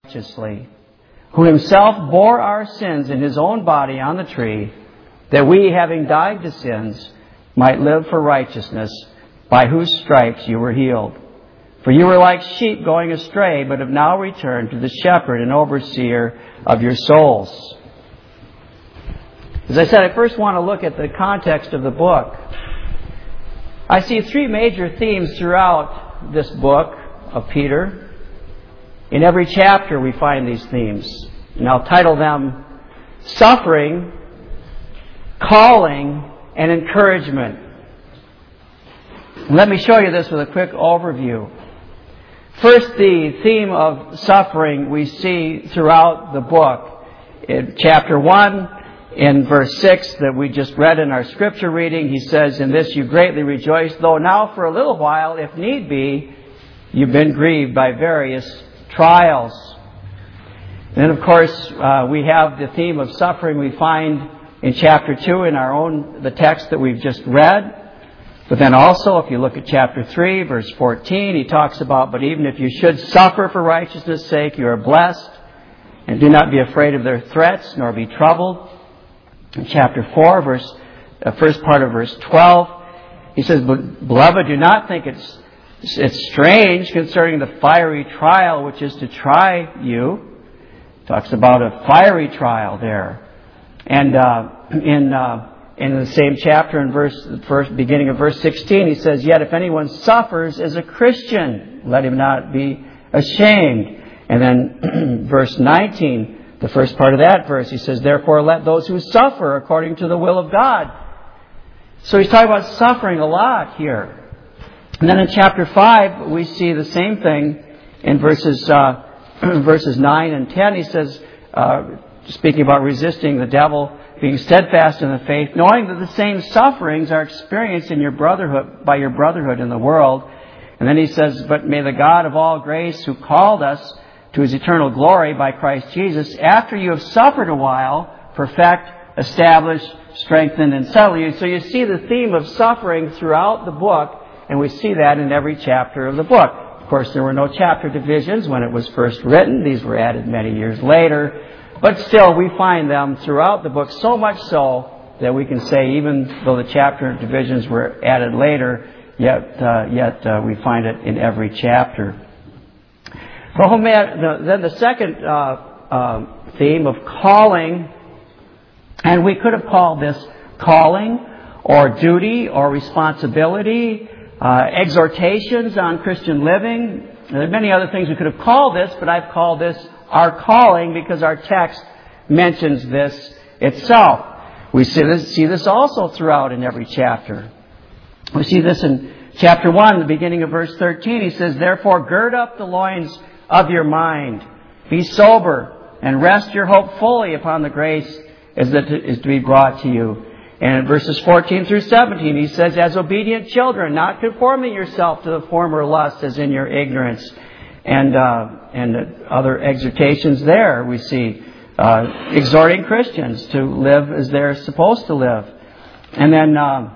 righteously, who himself bore our sins in his own body on the tree, that we, having died to sins, might live for righteousness, by whose stripes you were healed. For you were like sheep going astray, but have now returned to the shepherd and overseer of your souls. As I said, I first want to look at the context of the book. I see three major themes throughout this book of Peter. In every chapter we find these themes. And I'll title them Suffering, Calling, and Encouragement. Let me show you this with a quick overview. First, the theme of suffering we see throughout the book. In chapter 1, in verse 6 that we just read in our scripture reading, he says, "In this you greatly rejoice, though now for a little while, if need be, you've been grieved by various trials." And then, of course, we have the theme of suffering we find in chapter 2 in the text that we've just read. But then also, if you look at chapter 3, verse 14, he talks about, "But even if you should suffer for righteousness' sake, you are blessed. And do not be afraid of their threats, nor be troubled." In chapter 4, first part of verse 12, he says, "Beloved, do not think it's strange concerning the fiery trial which is to try you." Talks about a fiery trial there. And in the same chapter, in beginning of verse 16, he says, "Yet if anyone suffers as a Christian, let him not be ashamed." And then verse 19, the first part of that verse, he says, "Therefore let those who suffer according to the will of God." So he's talking about suffering a lot here. And then in chapter 5, we see the same thing in verses 9 and 10. He says, speaking about resisting the devil, being steadfast in the faith, knowing that the same sufferings are experienced in your brotherhood, by your brotherhood in the world. And then he says, "But may the God of all grace, who called us to his eternal glory by Christ Jesus, after you have suffered a while, perfect, establish, strengthen, and settle you." So you see the theme of suffering throughout the book, and we see that in every chapter of the book. Of course, there were no chapter divisions when it was first written. These were added many years later. But still, we find them throughout the book, so much so that we can say, even though the chapter divisions were added later, yet we find it in every chapter. Then the second theme of calling, and we could have called this calling or duty or responsibility, exhortations on Christian living. There are many other things we could have called this, but I've called this our calling because our text mentions this itself. We see this also throughout in every chapter. We see this in chapter 1, the beginning of verse 13. He says, "Therefore gird up the loins of your mind, be sober, and rest your hope fully upon the grace that is to be brought to you." And in verses 14 through 17, he says, "As obedient children, not conforming yourself to the former lusts as in your ignorance." And other exhortations there we see, exhorting Christians to live as they're supposed to live. And then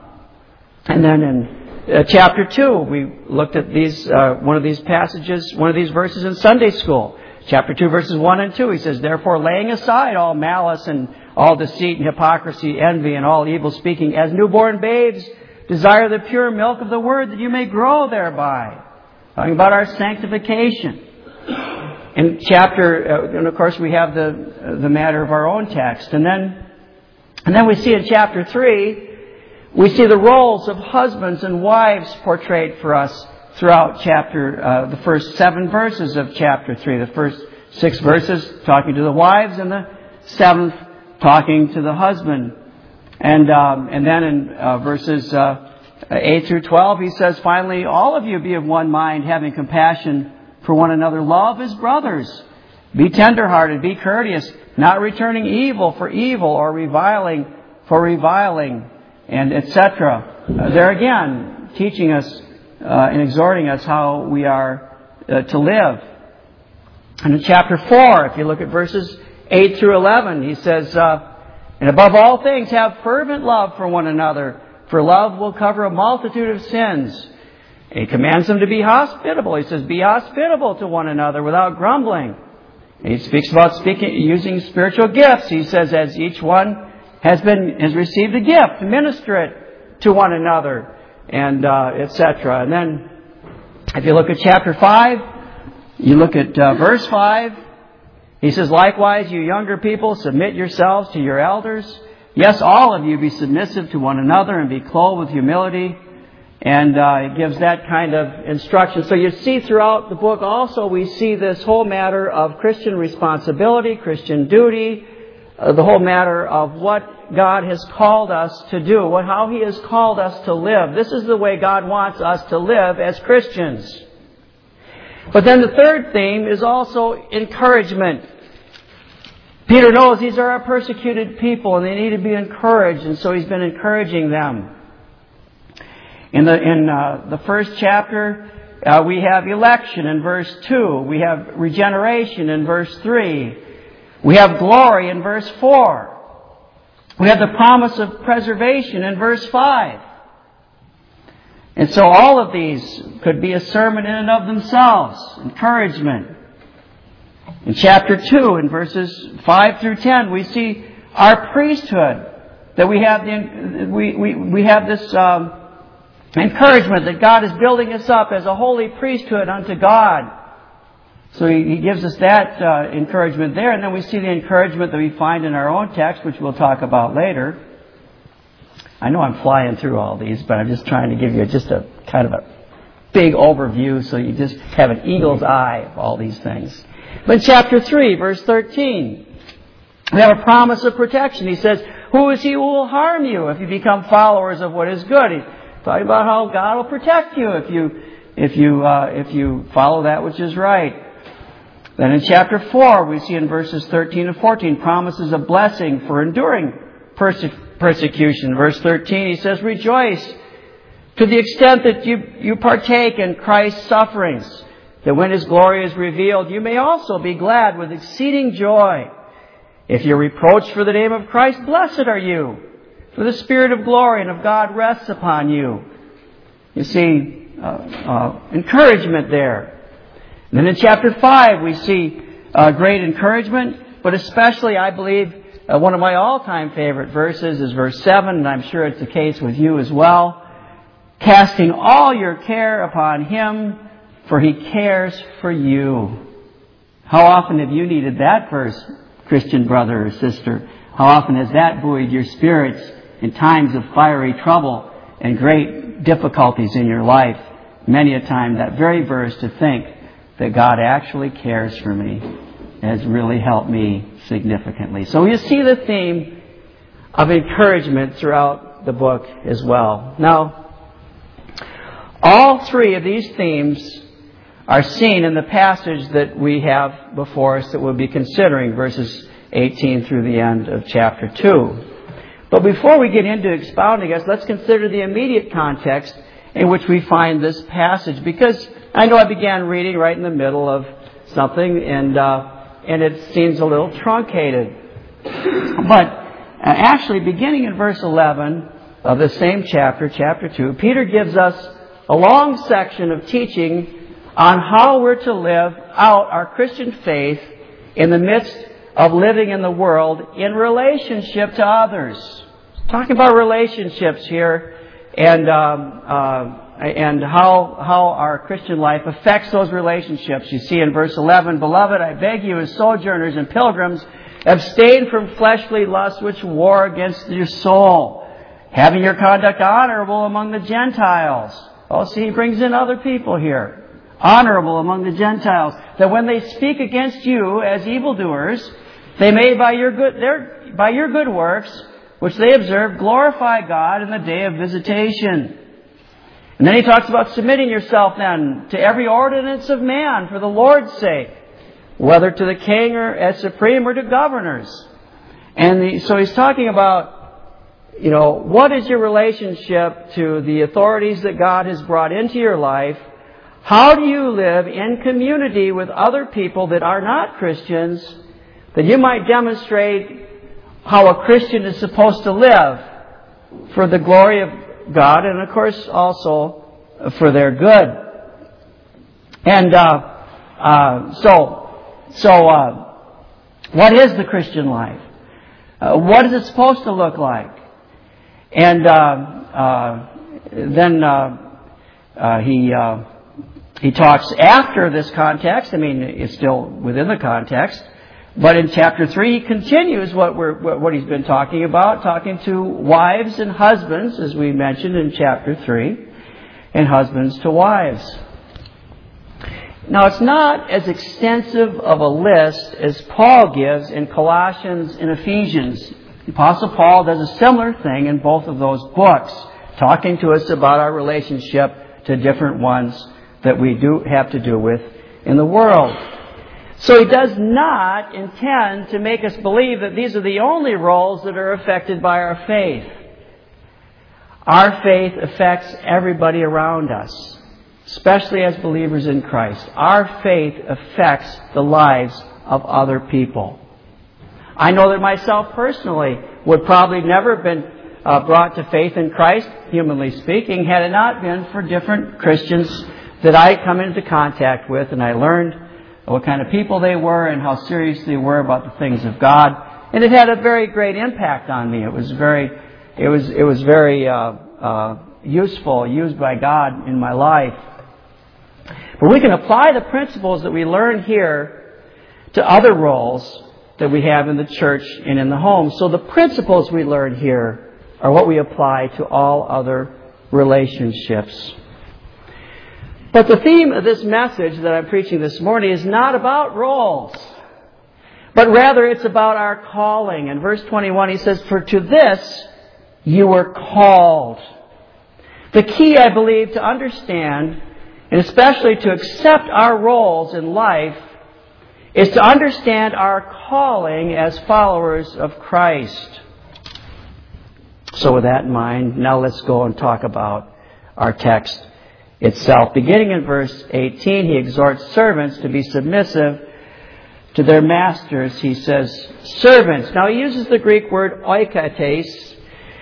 in chapter 2, we looked at one of these verses in Sunday school. Chapter 2, verses 1 and 2, he says, "Therefore laying aside all malice and all deceit and hypocrisy, envy and all evil speaking, as newborn babes, desire the pure milk of the word that you may grow thereby." Talking about our sanctification. And of course we have the matter of our own text. And then we see in chapter 3, we see the roles of husbands and wives portrayed for us throughout the first 7 verses of chapter 3. The first 6 verses talking to the wives, and the 7th talking to the husband. And then in verses 8 through 12, he says, "Finally, all of you be of one mind, having compassion for one another. Love as brothers. Be tenderhearted, be courteous, not returning evil for evil or reviling for reviling," and etc. There again, teaching us and exhorting us how we are to live. And in chapter 4, if you look at verses 8 through 11, he says, "And above all things, have fervent love for one another, for love will cover a multitude of sins." And he commands them to be hospitable. He says, "Be hospitable to one another without grumbling. He speaks about using spiritual gifts. He says, as each one has received a gift, to minister it to one another, and etc. And then, if you look at chapter 5, you look at verse 5. He says, likewise, you younger people, submit yourselves to your elders. Yes, all of you be submissive to one another and be clothed with humility. And it gives that kind of instruction. So you see throughout the book also we see this whole matter of Christian responsibility, Christian duty, the whole matter of what God has called us to do, how He has called us to live. This is the way God wants us to live as Christians. But then the third theme is also encouragement. Peter knows these are our persecuted people and they need to be encouraged, and so he's been encouraging them. In the first chapter, we have election in verse 2. We have regeneration in verse 3. We have glory in verse 4. We have the promise of preservation in verse 5. And so all of these could be a sermon in and of themselves. Encouragement. In chapter 2, in verses 5 through 10, we see our priesthood. That we have this encouragement that God is building us up as a holy priesthood unto God. So He gives us that encouragement there. And then we see the encouragement that we find in our own text, which we'll talk about later. I know I'm flying through all these, but I'm just trying to give you just a kind of a big overview so you just have an eagle's eye of all these things. But in chapter 3, verse 13, we have a promise of protection. He says, who is he who will harm you if you become followers of what is good? He's talking about how God will protect you if you follow that which is right. Then in chapter 4, we see in verses 13 and 14 promises of blessing for enduring persecution. Verse 13, he says, rejoice to the extent that you partake in Christ's sufferings, that when His glory is revealed, you may also be glad with exceeding joy. If you're reproached for the name of Christ, blessed are you, for the Spirit of glory and of God rests upon you. You see, encouragement there. And then in chapter 5, we see great encouragement, but especially, I believe, one of my all-time favorite verses is verse 7, and I'm sure it's the case with you as well. Casting all your care upon Him, for He cares for you. How often have you needed that verse, Christian brother or sister? How often has that buoyed your spirits in times of fiery trouble and great difficulties in your life? Many a time that very verse, to think that God actually cares for me, has really helped me significantly. So you see the theme of encouragement throughout the book as well. Now, all three of these themes are seen in the passage that we have before us that we'll be considering, verses 18 through the end of chapter 2. But before we get into expounding us, let's consider the immediate context in which we find this passage, because I know I began reading right in the middle of something, and it seems a little truncated. But actually, beginning in verse 11 of the same chapter, chapter 2, Peter gives us a long section of teaching on how we're to live out our Christian faith in the midst of living in the world in relationship to others. Talking about relationships here, and how our Christian life affects those relationships. You see in verse 11, beloved, I beg you as sojourners and pilgrims, abstain from fleshly lusts which war against your soul, having your conduct honorable among the Gentiles. Oh, see, he brings in other people here. Honorable among the Gentiles, that when they speak against you as evildoers, they may by your good works, which they observe, glorify God in the day of visitation. And then he talks about submitting yourself then to every ordinance of man for the Lord's sake, whether to the king or as supreme or to governors. And so he's talking about, what is your relationship to the authorities that God has brought into your life? How do you live in community with other people that are not Christians, that you might demonstrate how a Christian is supposed to live for the glory of God and, of course, also for their good. And so What is the Christian life? What is it supposed to look like? And then he talks after this context. I mean, it's still within the context. But in chapter 3, he continues what he's been talking about, talking to wives and husbands, as we mentioned in chapter 3, and husbands to wives. Now, it's not as extensive of a list as Paul gives in Colossians and Ephesians. The Apostle Paul does a similar thing in both of those books, talking to us about our relationship to different ones that we do have to do with in the world. So he does not intend to make us believe that these are the only roles that are affected by our faith. Our faith affects everybody around us, especially as believers in Christ. Our faith affects the lives of other people. I know that myself personally would probably never have been brought to faith in Christ, humanly speaking, had it not been for different Christians that I come into contact with, and I learned what kind of people they were and how serious they were about the things of God. And it had a very great impact on me. It was very useful, used by God in my life. But we can apply the principles that we learn here to other roles that we have in the church and in the home. So the principles we learn here are what we apply to all other relationships. But the theme of this message that I'm preaching this morning is not about roles, but rather it's about our calling. In verse 21 he says, "For to this you were called." The key, I believe, to understand, and especially to accept our roles in life, is to understand our calling as followers of Christ. So with that in mind, now let's go and talk about our text itself. Beginning in verse 18, he exhorts servants to be submissive to their masters. He says, servants. Now he uses the Greek word oikates.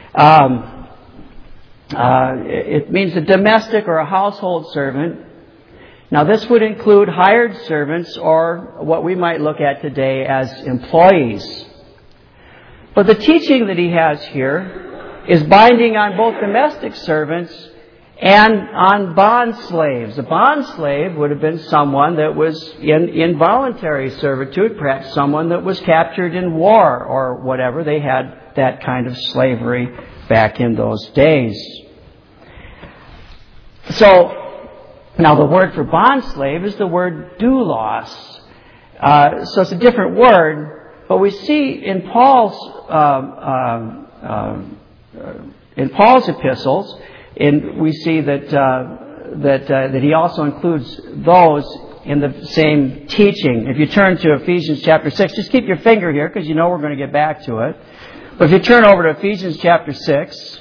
It means a domestic or a household servant. Now this would include hired servants or what we might look at today as employees. But the teaching that he has here is binding on both domestic servants and on bond slaves. A bond slave would have been someone that was in involuntary servitude, perhaps someone that was captured in war or whatever. They had that kind of slavery back in those days. So, now the word for bond slave is the word doulos. So it's a different word, but we see in Paul's epistles, and we see that he also includes those in the same teaching. If you turn to Ephesians chapter 6, just keep your finger here because you know we're going to get back to it. But if you turn over to Ephesians chapter 6,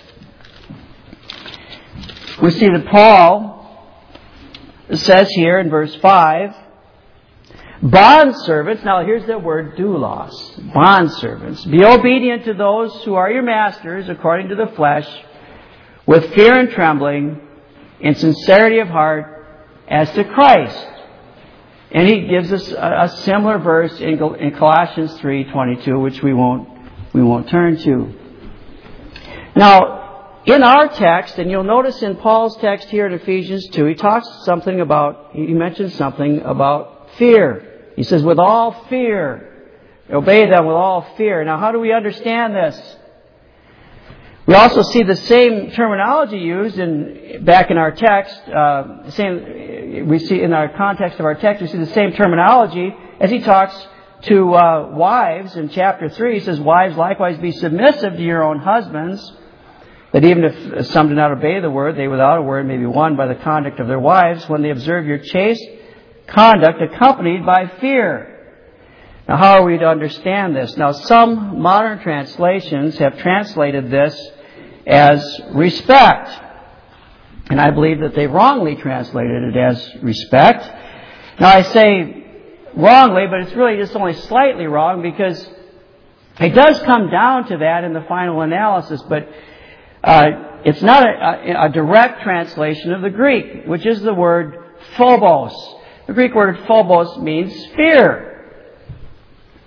we see that Paul says here in verse 5, bondservants, now here's the word doulos, bondservants, be obedient to those who are your masters according to the flesh, with fear and trembling, in sincerity of heart, as to Christ. And he gives us a similar verse in Colossians 3:22, which we won't turn to. Now, in our text, and you'll notice in Paul's text here in Ephesians 2, he mentions something about fear. He says, with all fear, obey them with all fear. Now, how do we understand this? We also see the same terminology used back in our text. We see in our context of our text, we see the same terminology as he talks to wives in chapter 3. He says, wives, likewise be submissive to your own husbands, that even if some do not obey the word, they without a word may be won by the conduct of their wives when they observe your chaste conduct accompanied by fear. Now, how are we to understand this? Now, some modern translations have translated this as respect. And I believe that they wrongly translated it as respect. Now, I say wrongly, but it's really just only slightly wrong because it does come down to that in the final analysis, but it's not a direct translation of the Greek, which is the word phobos. The Greek word phobos means fear.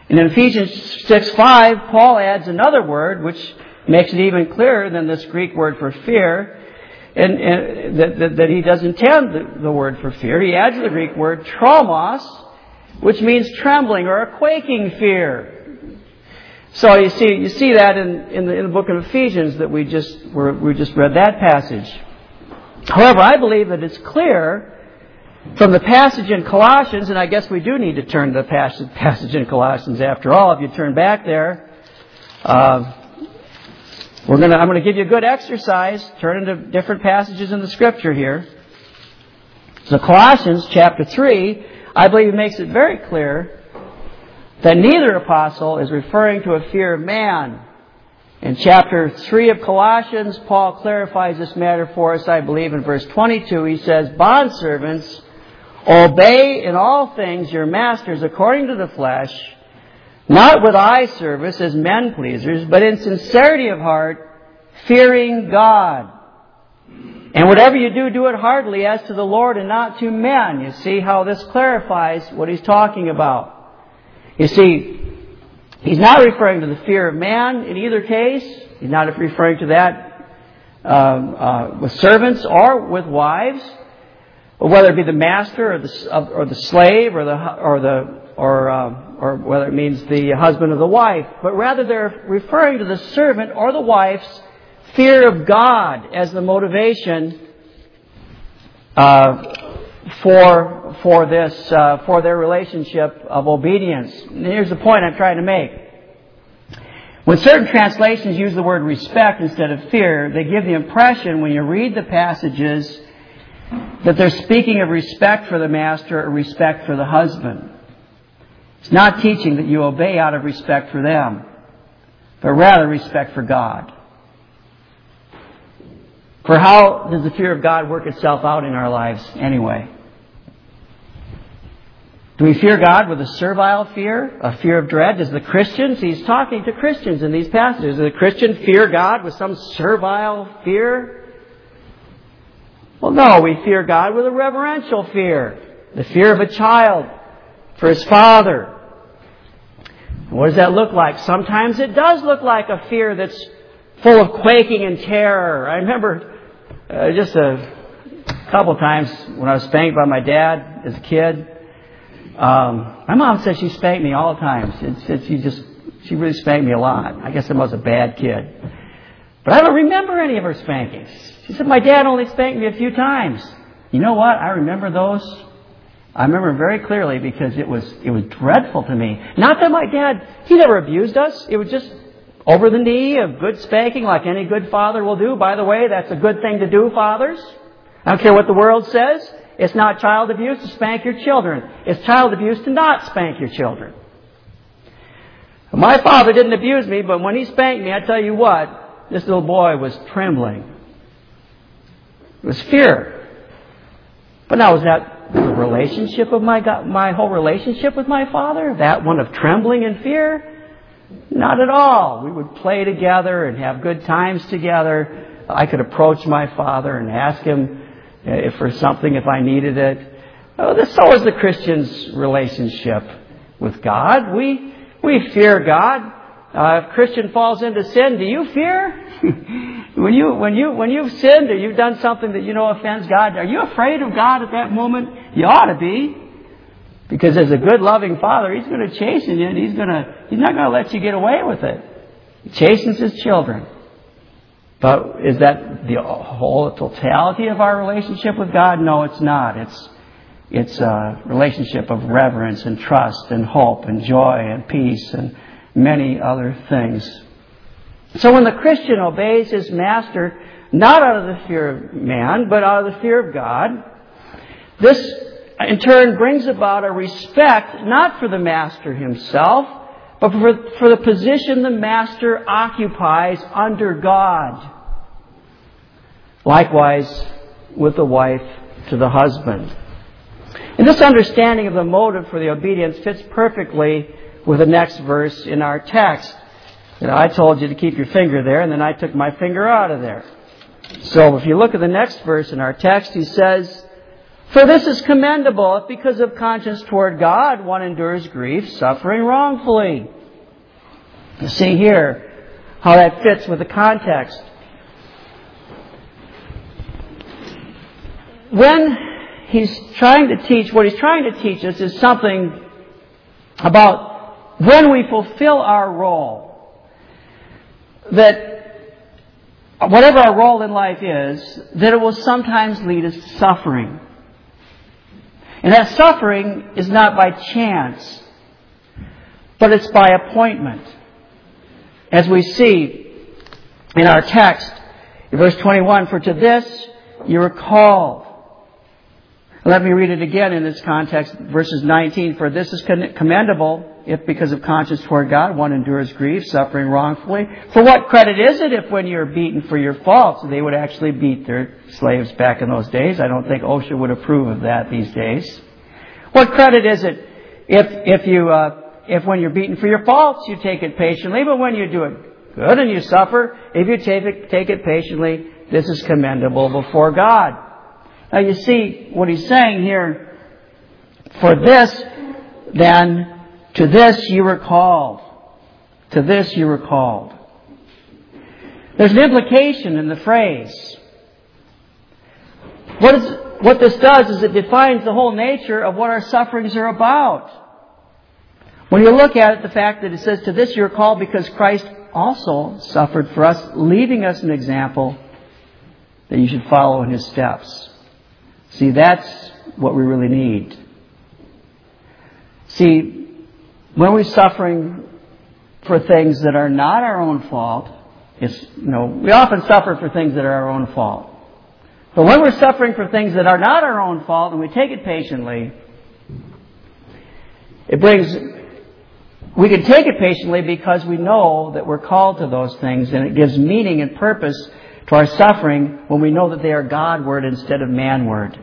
And in Ephesians 6:5, Paul adds another word which makes it even clearer than this Greek word for fear, and that he does intend the word for fear. He adds the Greek word tromos, which means trembling or a quaking fear. So you see that in the book of Ephesians that we just read that passage. However, I believe that it's clear from the passage in Colossians, and I guess we do need to turn to the passage in Colossians after all. If you turn back there, I'm going to give you a good exercise. Turn into different passages in the Scripture here. So Colossians chapter 3, I believe, makes it very clear that neither apostle is referring to a fear of man. In chapter 3 of Colossians, Paul clarifies this matter for us, I believe, in verse 22. He says, "Bondservants, obey in all things your masters according to the flesh, not with eye service as men pleasers, but in sincerity of heart, fearing God. And whatever you do, do it heartily as to the Lord and not to men." You see how this clarifies what he's talking about. You see, he's not referring to the fear of man in either case. He's not referring to that with servants or with wives, or whether it be the master or the slave or whether it means the husband or the wife. But rather they're referring to the servant or the wife's fear of God as the motivation for their relationship of obedience. And here's the point I'm trying to make. When certain translations use the word respect instead of fear, they give the impression when you read the passages that they're speaking of respect for the master or respect for the husband. It's not teaching that you obey out of respect for them, but rather respect for God. For how does the fear of God work itself out in our lives anyway? Do we fear God with a servile fear, a fear of dread? Does the Christians, he's talking to Christians in these passages, does the Christian fear God with some servile fear? Well, no, we fear God with a reverential fear, the fear of a child for his father. What does that look like? Sometimes it does look like a fear that's full of quaking and terror. I remember just a couple times when I was spanked by my dad as a kid. My mom said she spanked me all the time. She really spanked me a lot. I guess I was a bad kid. But I don't remember any of her spankings. She said my dad only spanked me a few times. You know what? I remember those. I remember very clearly because it was dreadful to me. Not that my dad, he never abused us. It was just over the knee, a good spanking like any good father will do. By the way, that's a good thing to do, fathers. I don't care what the world says. It's not child abuse to spank your children. It's child abuse to not spank your children. My father didn't abuse me, but when he spanked me, I tell you what, this little boy was trembling. It was fear. But now, was that the relationship of my whole relationship with my father? That one of trembling and fear? Not at all. We would play together and have good times together. I could approach my father and ask him for something if I needed it. So is the Christian's relationship with God. We fear God. If a Christian falls into sin, do you fear? When you've sinned or you've done something that you know offends God, are you afraid of God at that moment? You ought to be. Because as a good loving father, he's going to chasten you and he's not going to let you get away with it. He chastens his children. But is that the whole totality of our relationship with God? No, it's not. It's a relationship of reverence and trust and hope and joy and peace and many other things. So when the Christian obeys his master, not out of the fear of man, but out of the fear of God, this in turn brings about a respect not for the master himself, but for the position the master occupies under God. Likewise with the wife to the husband. And this understanding of the motive for the obedience fits perfectly with the next verse in our text. I told you to keep your finger there, and then I took my finger out of there. So if you look at the next verse in our text, he says, For this is commendable if because of conscience toward God one endures grief, suffering wrongfully. You see here how that fits with the context. When he's trying to teach, what he's trying to teach us is something about when we fulfill our role. That whatever our role in life is, that it will sometimes lead us to suffering. And that suffering is not by chance, but it's by appointment. As we see in our text, in verse 21, for to this you were called. Let me read it again in this context, verses 19. For this is commendable if because of conscience toward God one endures grief, suffering wrongfully. For what credit is it if when you're beaten for your faults, they would actually beat their slaves back in those days? I don't think OSHA would approve of that these days. What credit is it if when you're beaten for your faults you take it patiently, but when you do it good and you suffer, if you take it patiently, this is commendable before God. Now you see what he's saying here. For this, then, to this you were called. To this you were called. There's an implication in the phrase. What this does is it defines the whole nature of what our sufferings are about. When you look at it, the fact that it says, to this you are called because Christ also suffered for us, leaving us an example that you should follow in His steps. See, that's what we really need. See, when we're suffering for things that are not our own fault, we often suffer for things that are our own fault. But when we're suffering for things that are not our own fault and we take it patiently, we can take it patiently because we know that we're called to those things, and it gives meaning and purpose to our suffering when we know that they are God-word instead of man-word.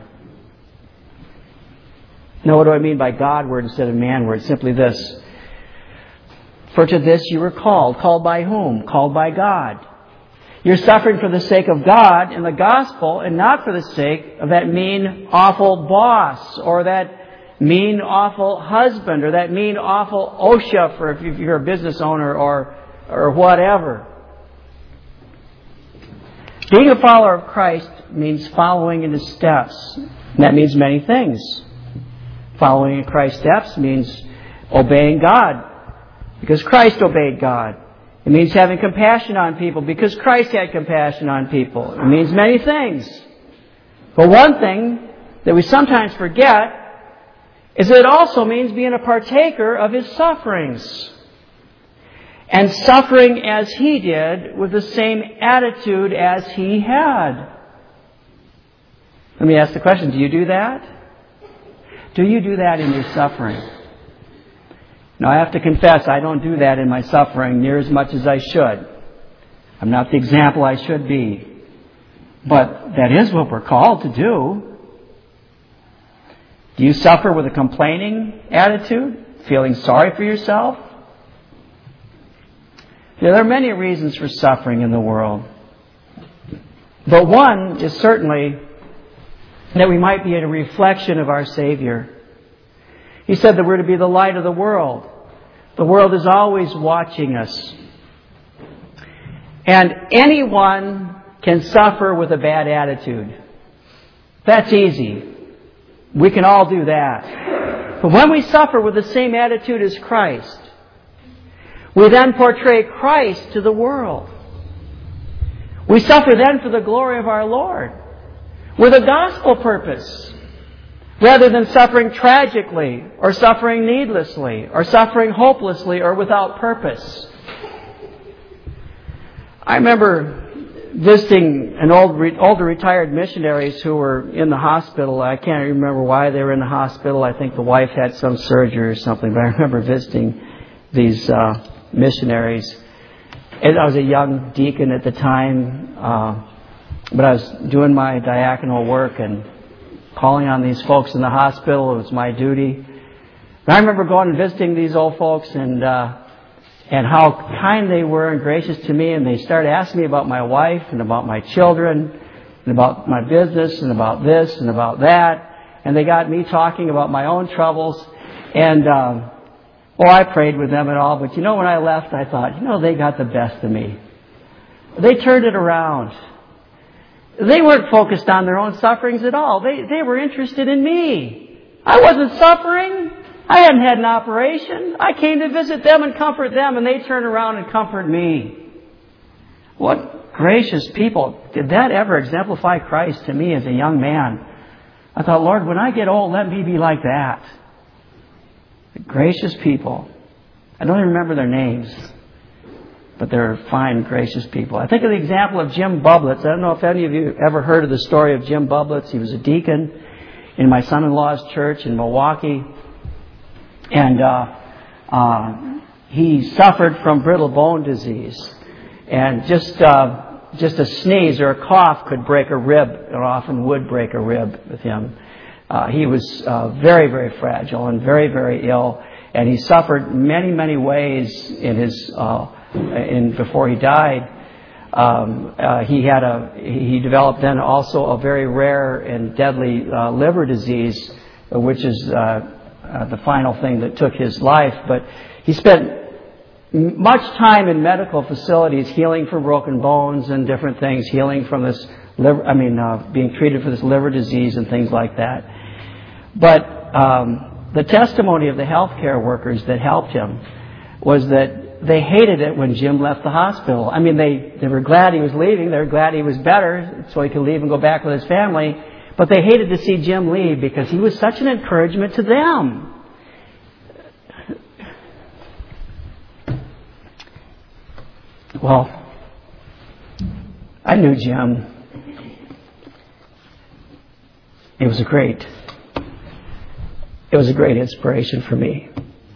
Now, what do I mean by God-word instead of man-word? Simply this. For to this you were called. Called by whom? Called by God. You're suffering for the sake of God and the gospel, and not for the sake of that mean, awful boss, or that mean, awful husband, or that mean, awful OSHA for if you're a business owner or whatever. Being a follower of Christ means following in His steps. And that means many things. Following in Christ's steps means obeying God because Christ obeyed God. It means having compassion on people because Christ had compassion on people. It means many things. But one thing that we sometimes forget is that it also means being a partaker of His sufferings. And suffering as He did with the same attitude as He had. Let me ask the question, do you do that? Do you do that in your suffering? Now, I have to confess, I don't do that in my suffering near as much as I should. I'm not the example I should be. But that is what we're called to do. Do you suffer with a complaining attitude? Feeling sorry for yourself? There are many reasons for suffering in the world. But one is certainly that we might be a reflection of our Savior. He said that we're to be the light of the world. The world is always watching us. And anyone can suffer with a bad attitude. That's easy. We can all do that. But when we suffer with the same attitude as Christ, we then portray Christ to the world. We suffer then for the glory of our Lord, with a gospel purpose, rather than suffering tragically, or suffering needlessly, or suffering hopelessly, or without purpose. I remember visiting older retired missionaries who were in the hospital. I can't remember why they were in the hospital. I think the wife had some surgery or something, but I remember visiting these missionaries. I was a young deacon at the time, but I was doing my diaconal work and calling on these folks in the hospital. It was my duty. And I remember going and visiting these old folks and how kind they were and gracious to me. And they started asking me about my wife and about my children and about my business and about this and about that. and they got me talking about my own troubles. And, I prayed with them and all. But when I left, I thought, they got the best of me. They turned it around. They weren't focused on their own sufferings at all. They were interested in me. I wasn't suffering. I hadn't had an operation. I came to visit them and comfort them, and they turned around and comfort me. What gracious people. Did that ever exemplify Christ to me as a young man? I thought, Lord, when I get old, let me be like that. Gracious people. I don't even remember their names, but they're fine, gracious people. I think of the example of Jim Bublitz. I don't know if any of you ever heard of the story of Jim Bublitz. He was a deacon in my son-in-law's church in Milwaukee. And he suffered from brittle bone disease. And just a sneeze or a cough could break a rib. It often would break a rib with him. He was very, very fragile and very, very ill. And he suffered many, many ways in his before he died. He developed then also a very rare and deadly liver disease, which is the final thing that took his life. But he spent much time in medical facilities healing from broken bones and different things, healing from this being treated for this liver disease and things like that. But the testimony of the healthcare workers that helped him was that they hated it when Jim left the hospital. I mean, they were glad he was leaving. They were glad he was better so he could leave and go back with his family. But they hated to see Jim leave because he was such an encouragement to them. Well, I knew Jim. It was a great inspiration for me.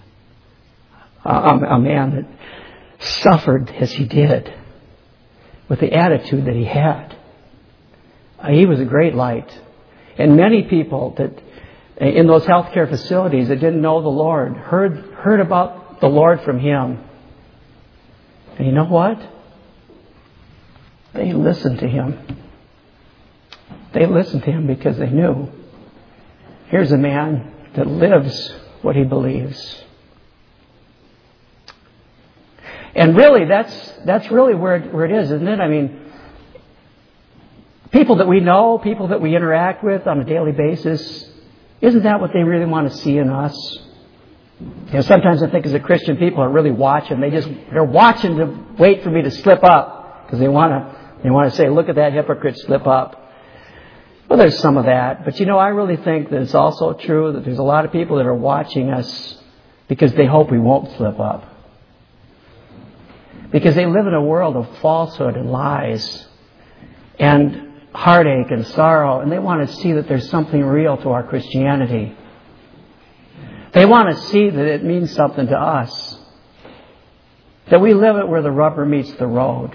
A man that suffered as he did with the attitude that he had. He was a great light. And many people that in those healthcare facilities that didn't know the Lord heard about the Lord from him. And you know what? They listened to him. They listened to him because they knew here's a man that lives what he believes. And really, that's really where it is, isn't it? I mean, people that we know, people that we interact with on a daily basis, isn't that what they really want to see in us? Sometimes I think as a Christian, people are really watching. They're watching to wait for me to slip up because they want to say, look at that hypocrite slip up. Well, there's some of that. But I really think that it's also true that there's a lot of people that are watching us because they hope we won't slip up. Because they live in a world of falsehood and lies and heartache and sorrow, and they want to see that there's something real to our Christianity. They want to see that it means something to us. That we live it where the rubber meets the road.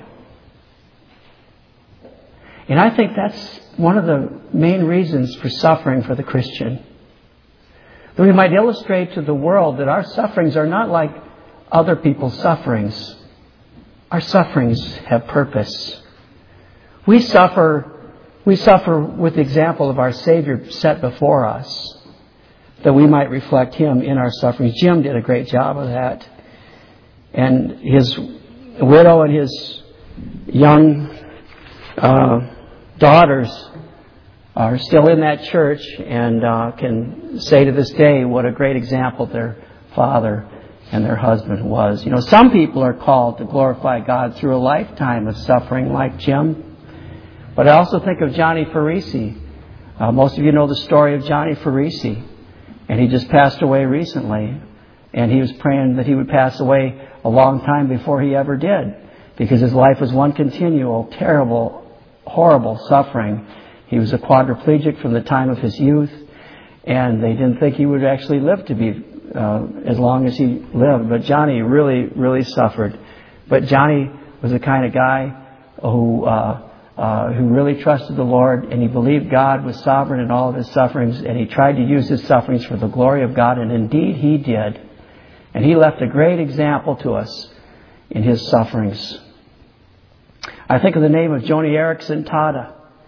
And I think that's one of the main reasons for suffering for the Christian. That we might illustrate to the world that our sufferings are not like other people's sufferings. Our sufferings have purpose. We suffer with the example of our Savior set before us, that we might reflect Him in our sufferings. Jim did a great job of that. And his widow and his young daughters are still in that church and can say to this day what a great example their father and their husband was. Some people are called to glorify God through a lifetime of suffering like Jim. But I also think of Johnny Farisi. Most of you know the story of Johnny Farisi. And he just passed away recently. And he was praying that he would pass away a long time before he ever did. Because his life was one continual, terrible, horrible suffering. He was a quadriplegic from the time of his youth. And they didn't think he would actually live to be as long as he lived. But Johnny really, really suffered. But Johnny was the kind of guy who really trusted the Lord, and he believed God was sovereign in all of his sufferings, and he tried to use his sufferings for the glory of God, and indeed he did. And he left a great example to us in his sufferings. I think of the name of Joni Eareckson Tada.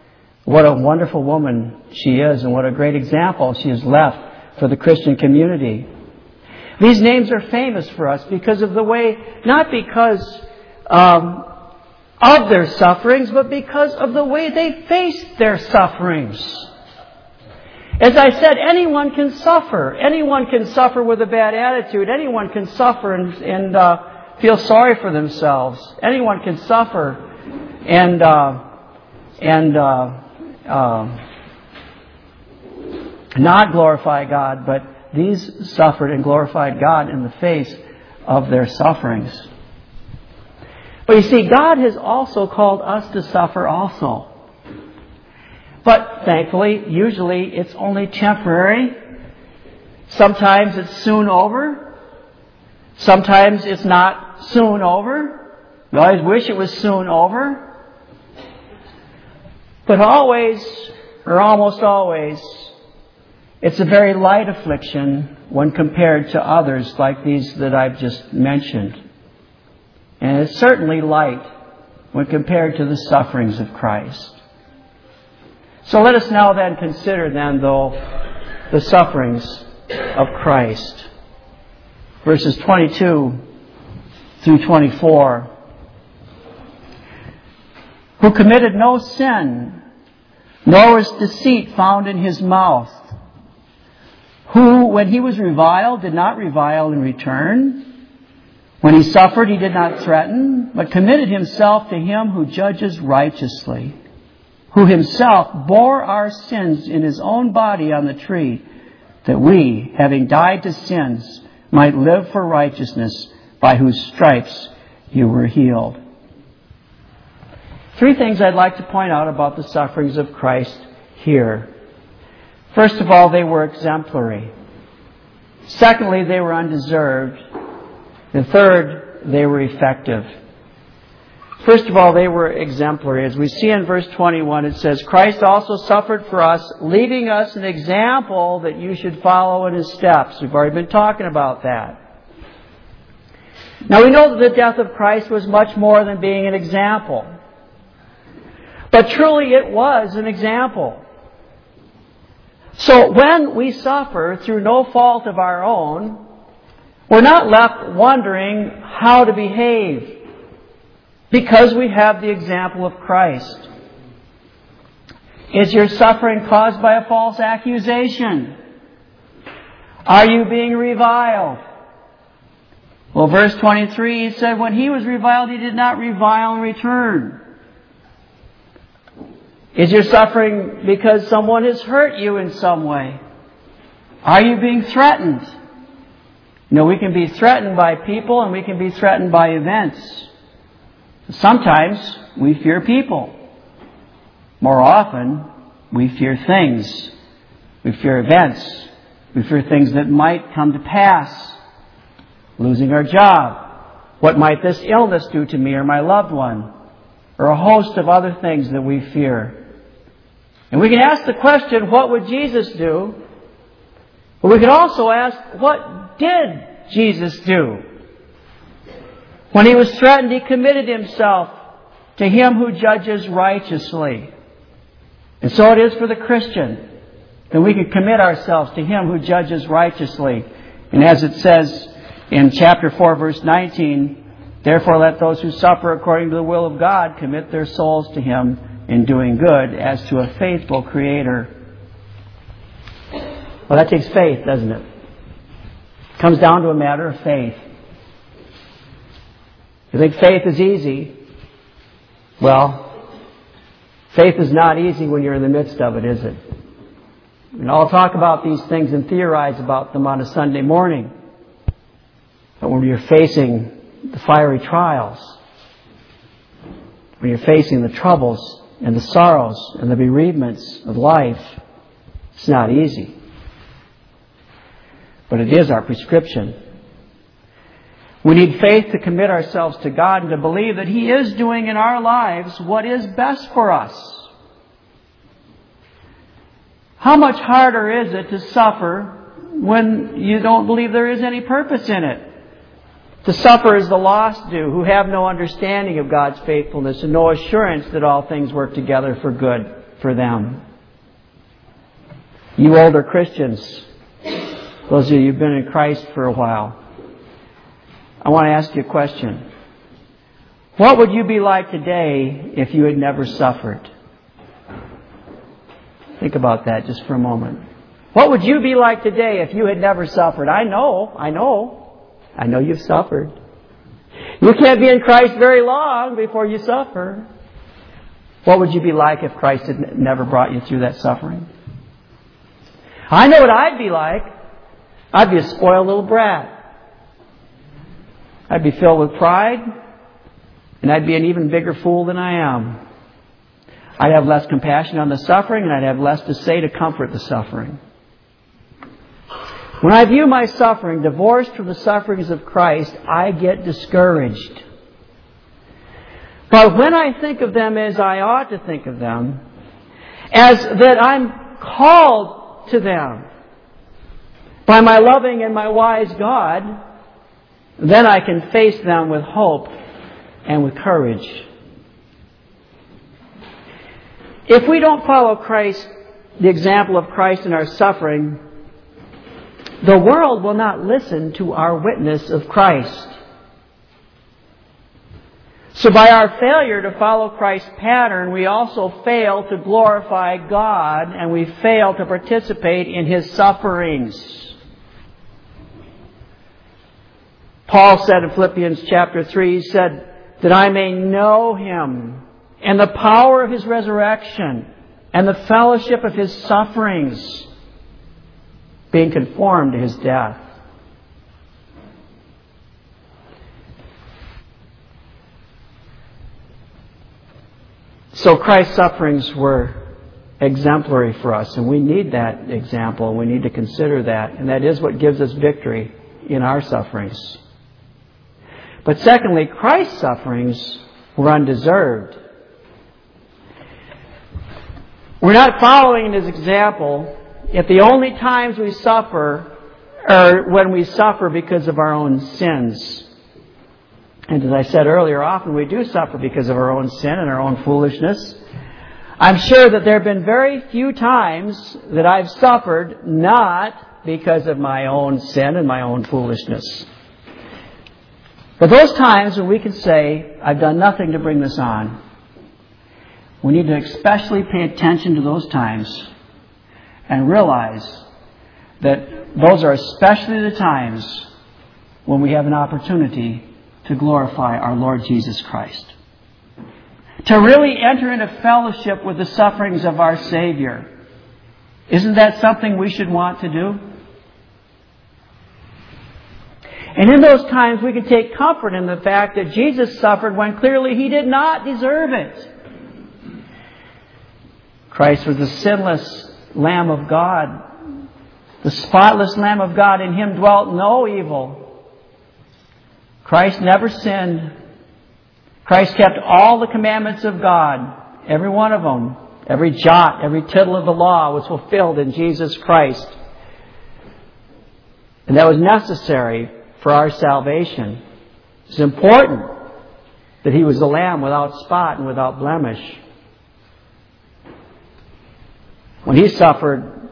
What a wonderful woman she is, and what a great example she has left for the Christian community. These names are famous for us because of the way, not because of their sufferings, but because of the way they faced their sufferings. As I said, anyone can suffer. Anyone can suffer with a bad attitude. Anyone can suffer and feel sorry for themselves. Anyone can suffer and not glorify God, but these suffered and glorified God in the face of their sufferings. But you see, God has also called us to suffer also. But thankfully, usually it's only temporary. Sometimes it's soon over. Sometimes it's not soon over. We always wish it was soon over. But always, or almost always, it's a very light affliction when compared to others like these that I've just mentioned. And it's certainly light when compared to the sufferings of Christ. So let us now then consider the sufferings of Christ. Verses 22 through 24. Who committed no sin, nor was deceit found in his mouth. Who, when he was reviled, did not revile in return. When he suffered, he did not threaten, but committed himself to him who judges righteously, who himself bore our sins in his own body on the tree, that we, having died to sins, might live for righteousness, by whose stripes you were healed. Three things I'd like to point out about the sufferings of Christ here. First of all, they were exemplary. Secondly, they were undeserved. And third, they were effective. First of all, they were exemplary. As we see in verse 21, it says, Christ also suffered for us, leaving us an example that you should follow in his steps. We've already been talking about that. Now we know that the death of Christ was much more than being an example. But truly it was an example. So when we suffer through no fault of our own, we're not left wondering how to behave because we have the example of Christ. Is your suffering caused by a false accusation? Are you being reviled? Well, verse 23, he said, when he was reviled, he did not revile in return. Is your suffering because someone has hurt you in some way? Are you being threatened? We can be threatened by people and we can be threatened by events. Sometimes we fear people. More often, we fear things. We fear events. We fear things that might come to pass. Losing our job. What might this illness do to me or my loved one? Or a host of other things that we fear. And we can ask the question, what would Jesus do? But we can also ask, what did Jesus do? When he was threatened, he committed himself to him who judges righteously. And so it is for the Christian, that we can commit ourselves to him who judges righteously. And as it says in chapter 4, verse 19, therefore let those who suffer according to the will of God commit their souls to him in doing good as to a faithful Creator. Well, that takes faith, doesn't it? It comes down to a matter of faith. You think faith is easy? Well, faith is not easy when you're in the midst of it, is it? And I'll talk about these things and theorize about them on a Sunday morning. But when you're facing the fiery trials, when you're facing the troubles and the sorrows and the bereavements of life, it's not easy. But it is our prescription. We need faith to commit ourselves to God and to believe that He is doing in our lives what is best for us. How much harder is it to suffer when you don't believe there is any purpose in it? To suffer as the lost do, who have no understanding of God's faithfulness and no assurance that all things work together for good for them. You older Christians, those of you who've been in Christ for a while, I want to ask you a question. What would you be like today if you had never suffered? Think about that just for a moment. What would you be like today if you had never suffered? I know you've suffered. You can't be in Christ very long before you suffer. What would you be like if Christ had never brought you through that suffering? I know what I'd be like. I'd be a spoiled little brat. I'd be filled with pride, and I'd be an even bigger fool than I am. I'd have less compassion on the suffering, and I'd have less to say to comfort the suffering. When I view my suffering divorced from the sufferings of Christ, I get discouraged. But when I think of them as I ought to think of them, as that I'm called to them by my loving and my wise God, then I can face them with hope and with courage. If we don't follow Christ, the example of Christ in our suffering, the world will not listen to our witness of Christ. So by our failure to follow Christ's pattern, we also fail to glorify God, and we fail to participate in His sufferings. Paul said in Philippians chapter 3, he said, that I may know Him and the power of His resurrection and the fellowship of His sufferings, being conformed to His death. So Christ's sufferings were exemplary for us, and we need that example. We need to consider that, and that is what gives us victory in our sufferings. But secondly, Christ's sufferings were undeserved. We're not following His example if the only times we suffer are when we suffer because of our own sins. And as I said earlier, often we do suffer because of our own sin and our own foolishness. I'm sure that there have been very few times that I've suffered not because of my own sin and my own foolishness. But those times when we can say, I've done nothing to bring this on, we need to especially pay attention to those times and realize that those are especially the times when we have an opportunity to glorify our Lord Jesus Christ. To really enter into fellowship with the sufferings of our Savior. Isn't that something we should want to do? And in those times we can take comfort in the fact that Jesus suffered when clearly He did not deserve it. Christ was the sinless Lamb of God, the spotless Lamb of God. In Him dwelt no evil. Christ never sinned. Christ kept all the commandments of God, every one of them. Every jot, every tittle of the law was fulfilled in Jesus Christ. And that was necessary for our salvation. It's important that He was the Lamb without spot and without blemish. When He suffered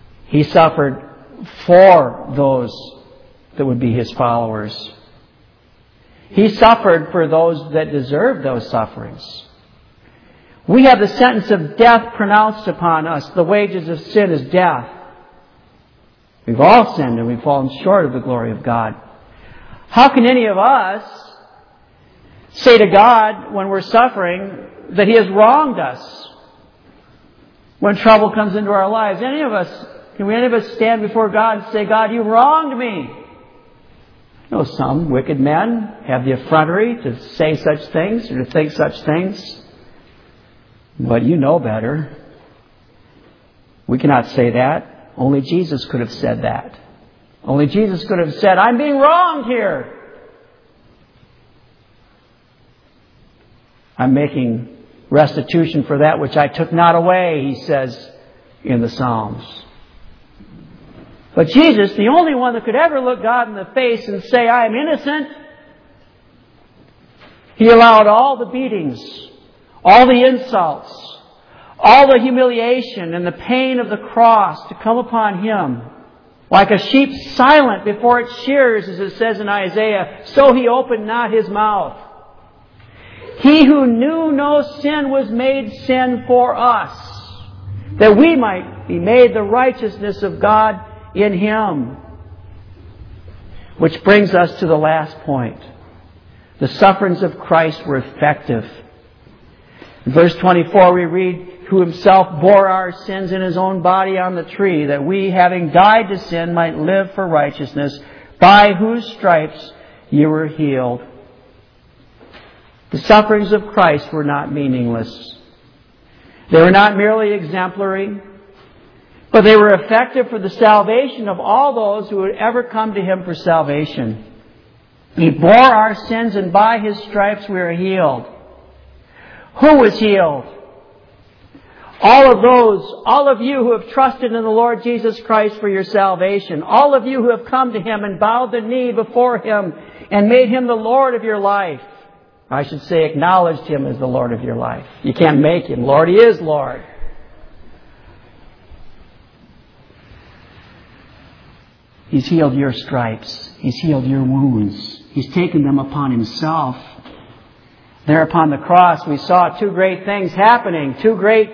for those that would be His followers. He suffered for those that deserved those sufferings. We have the sentence of death pronounced upon us. The wages of sin is death. We've all sinned and we've fallen short of the glory of God. How can any of us say to God when we're suffering that He has wronged us? When trouble comes into our lives, can any of us stand before God and say, God, you wronged me? No, some wicked men have the effrontery to say such things or to think such things. But you know better. We cannot say that. Only Jesus could have said that. Only Jesus could have said, I'm being wronged here. I'm making restitution for that which I took not away, He says in the Psalms. But Jesus, the only one that could ever look God in the face and say, I am innocent, He allowed all the beatings, all the insults, all the humiliation and the pain of the cross to come upon Him. Like a sheep silent before its shearers, as it says in Isaiah, so He opened not His mouth. He who knew no sin was made sin for us, that we might be made the righteousness of God in Him. Which brings us to the last point. The sufferings of Christ were effective. In verse 24 we read, who Himself bore our sins in His own body on the tree, that we, having died to sin, might live for righteousness, by whose stripes you were healed. The sufferings of Christ were not meaningless. They were not merely exemplary, but they were effective for the salvation of all those who would ever come to Him for salvation. He bore our sins, and by His stripes we are healed. Who was healed? All of you who have trusted in the Lord Jesus Christ for your salvation. All of you who have come to Him and bowed the knee before Him and made Him the Lord of your life. I should say acknowledged Him as the Lord of your life. You can't make Him Lord. He is Lord. He's healed your stripes. He's healed your wounds. He's taken them upon Himself. There upon the cross we saw two great things happening. Two great,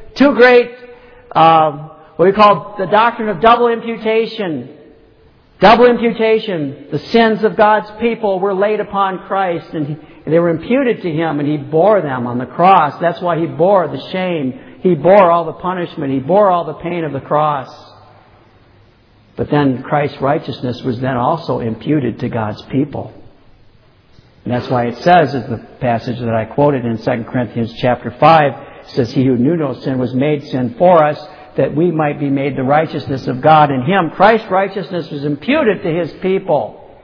what we call the doctrine of double imputation. Double imputation. The sins of God's people were laid upon Christ, and they were imputed to Him, and He bore them on the cross. That's why He bore the shame. He bore all the punishment. He bore all the pain of the cross. But then Christ's righteousness was then also imputed to God's people. And that's why it says, as the passage that I quoted in 2 Corinthians chapter 5, it says, He who knew no sin was made sin for us, that we might be made the righteousness of God in Him. Christ's righteousness was imputed to His people.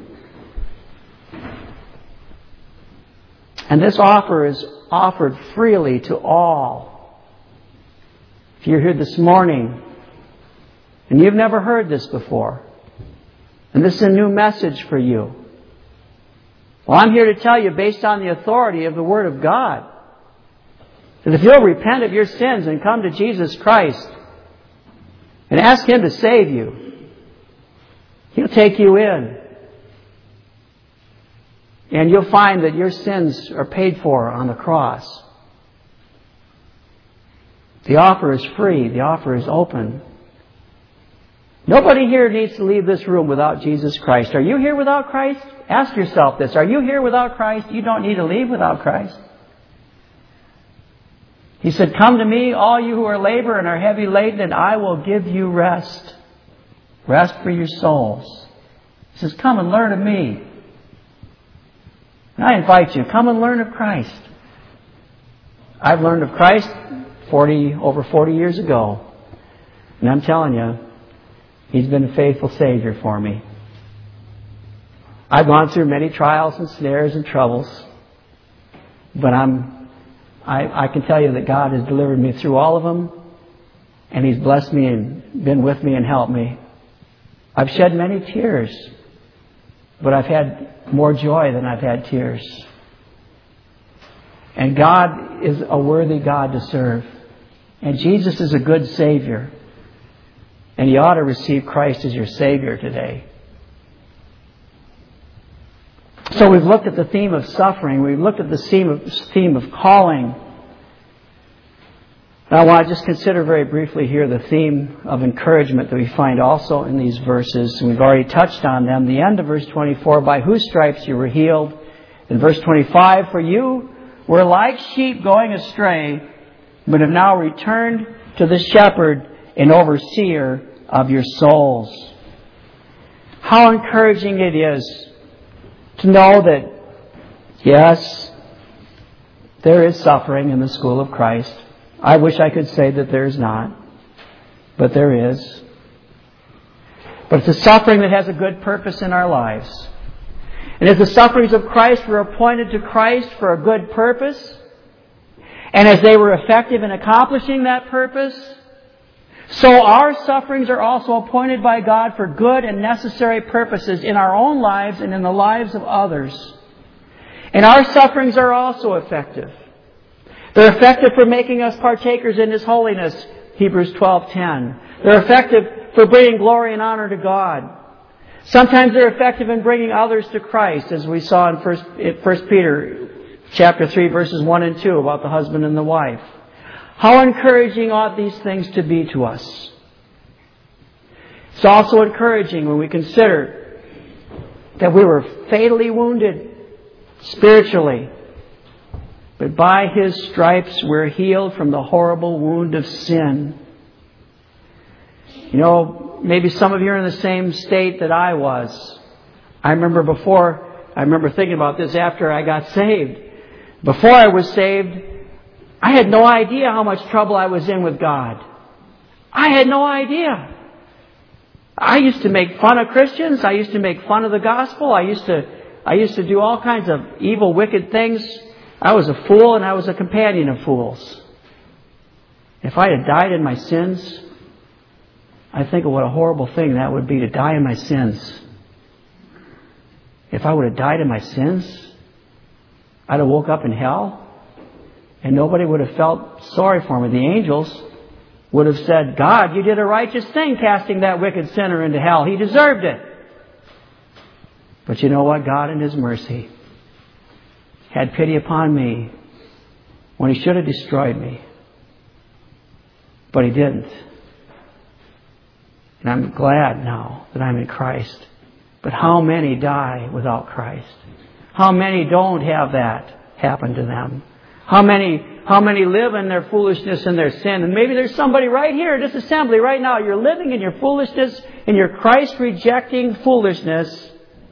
And this offer is offered freely to all. If you're here this morning and you've never heard this before, and this is a new message for you, well, I'm here to tell you, based on the authority of the Word of God, that if you'll repent of your sins and come to Jesus Christ and ask Him to save you, He'll take you in. And you'll find that your sins are paid for on the cross. The offer is free. The offer is open. Nobody here needs to leave this room without Jesus Christ. Are you here without Christ? Ask yourself this. Are you here without Christ? You don't need to leave without Christ. He said, come to me, all you who are labor and are heavy laden, and I will give you rest. Rest for your souls. He says, come and learn of me. And I invite you, come and learn of Christ. I've learned of Christ over 40 years ago. And I'm telling you, He's been a faithful Savior for me. I've gone through many trials and snares and troubles, but I can tell you that God has delivered me through all of them, and He's blessed me and been with me and helped me. I've shed many tears, but I've had more joy than I've had tears. And God is a worthy God to serve. And Jesus is a good Savior. And you ought to receive Christ as your Savior today. So we've looked at the theme of suffering. We've looked at the theme of calling. Now I want to just consider very briefly here the theme of encouragement that we find also in these verses. And we've already touched on them. The end of verse 24, by whose stripes you were healed. In verse 25, for you were like sheep going astray, but have now returned to the shepherd and overseer of your souls. How encouraging it is to know that, yes, there is suffering in the school of Christ. I wish I could say that there's not, but there is. But it's a suffering that has a good purpose in our lives. And as the sufferings of Christ were appointed to Christ for a good purpose, and as they were effective in accomplishing that purpose, so our sufferings are also appointed by God for good and necessary purposes in our own lives and in the lives of others. And our sufferings are also effective. They're effective for making us partakers in His holiness, Hebrews 12:10. They're effective for bringing glory and honor to God. Sometimes they're effective in bringing others to Christ, as we saw in 1 Peter chapter 3, verses 1 and 2, about the husband and the wife. How encouraging ought these things to be to us? It's also encouraging when we consider that we were fatally wounded spiritually, but by His stripes we're healed from the horrible wound of sin. You know, maybe some of you are in the same state that I was. I remember thinking about this after I got saved. Before I was saved, I had no idea how much trouble I was in with God. I had no idea. I used to make fun of Christians. I used to make fun of the gospel. I used to do all kinds of evil, wicked things. I was a fool and I was a companion of fools. If I had died in my sins, I think of what a horrible thing that would be, to die in my sins. If I would have died in my sins, I'd have woke up in hell and nobody would have felt sorry for me. The angels would have said, God, you did a righteous thing casting that wicked sinner into hell. He deserved it. But you know what? God in His mercy had pity upon me when He should have destroyed me. But He didn't. And I'm glad now that I'm in Christ. But how many die without Christ? How many don't have that happen to them? How many live in their foolishness and their sin? And maybe there's somebody right here in this assembly right now. You're living in your foolishness, in your Christ-rejecting foolishness.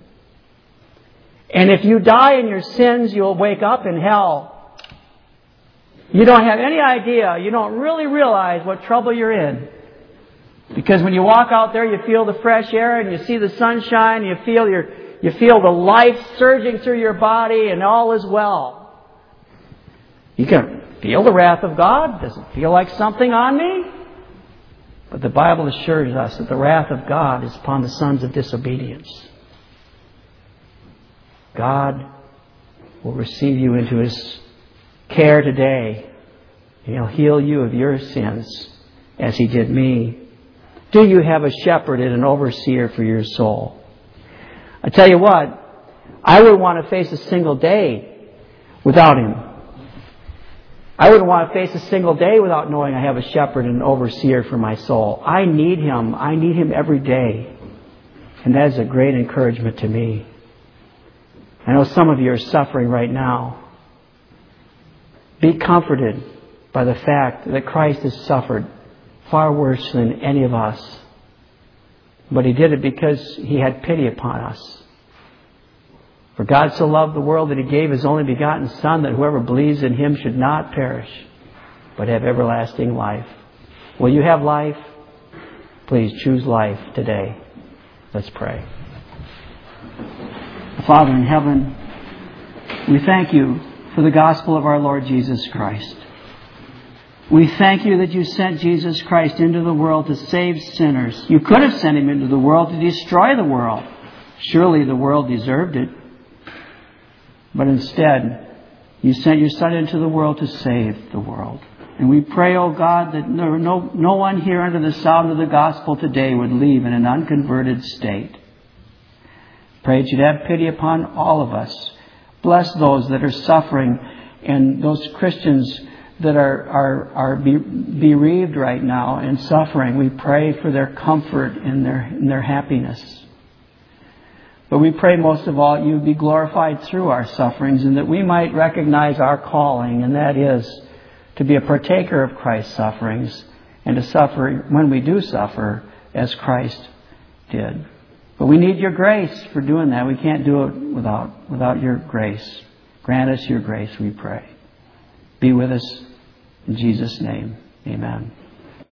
And if you die in your sins, you'll wake up in hell. You don't have any idea. You don't really realize what trouble you're in. Because when you walk out there, you feel the fresh air and you see the sunshine. You feel the life surging through your body, and all is well. You can feel the wrath of God. Does it feel like something on me? But the Bible assures us that the wrath of God is upon the sons of disobedience. God will receive you into His care today. He'll heal you of your sins as He did me. Do you have a shepherd and an overseer for your soul? I tell you what, I wouldn't want to face a single day without Him. I wouldn't want to face a single day without knowing I have a shepherd and an overseer for my soul. I need Him. I need Him every day. And that is a great encouragement to me. I know some of you are suffering right now. Be comforted by the fact that Christ has suffered far worse than any of us. But He did it because He had pity upon us. For God so loved the world that He gave His only begotten Son, that whoever believes in Him should not perish, but have everlasting life. Will you have life? Please choose life today. Let's pray. Father in heaven, we thank You for the gospel of our Lord Jesus Christ. We thank You that You sent Jesus Christ into the world to save sinners. You could have sent Him into the world to destroy the world. Surely the world deserved it. But instead, You sent Your Son into the world to save the world. And we pray, O God, that no one here under the sound of the gospel today would leave in an unconverted state. Pray that You'd have pity upon all of us. Bless those that are suffering and those Christians that are bereaved right now and suffering. We pray for their comfort and their happiness. But we pray most of all You be glorified through our sufferings, and that we might recognize our calling, and that is to be a partaker of Christ's sufferings and to suffer when we do suffer as Christ did. But we need Your grace for doing that. We can't do it without Your grace. Grant us Your grace, we pray. Be with us in Jesus' name. Amen.